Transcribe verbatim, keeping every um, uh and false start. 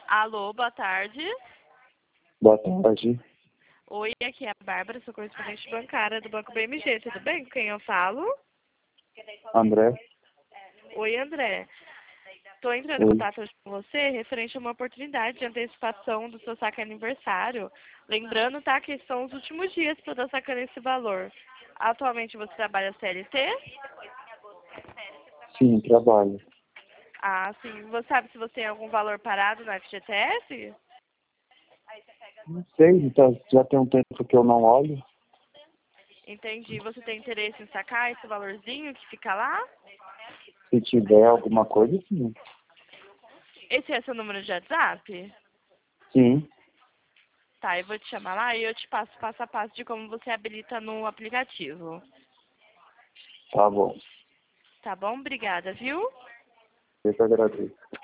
Alô, boa tarde. Boa tarde, Oi, aqui é a Bárbara, sou correspondente bancária do Banco B M G. Tudo bem? Com quem eu falo? André. Oi, André. Estou entrando em Oi. contato hoje com você referente a uma oportunidade de antecipação do seu saque aniversário. Lembrando, tá, que são os últimos dias para estar sacando esse valor. Atualmente você trabalha C L T? Sim, trabalho. Ah, sim. Você sabe se você tem algum valor parado no F G T S? Não sei, tá, já tem um tempo que eu não olho. Entendi. Você tem interesse em sacar esse valorzinho que fica lá? Se tiver alguma coisa, sim. Esse é seu número de WhatsApp? Sim, Tá, eu vou te chamar lá e eu te passo passo a passo de como você habilita no aplicativo. tá bom. Tá bom? Obrigada, viu? Eu que agradeço.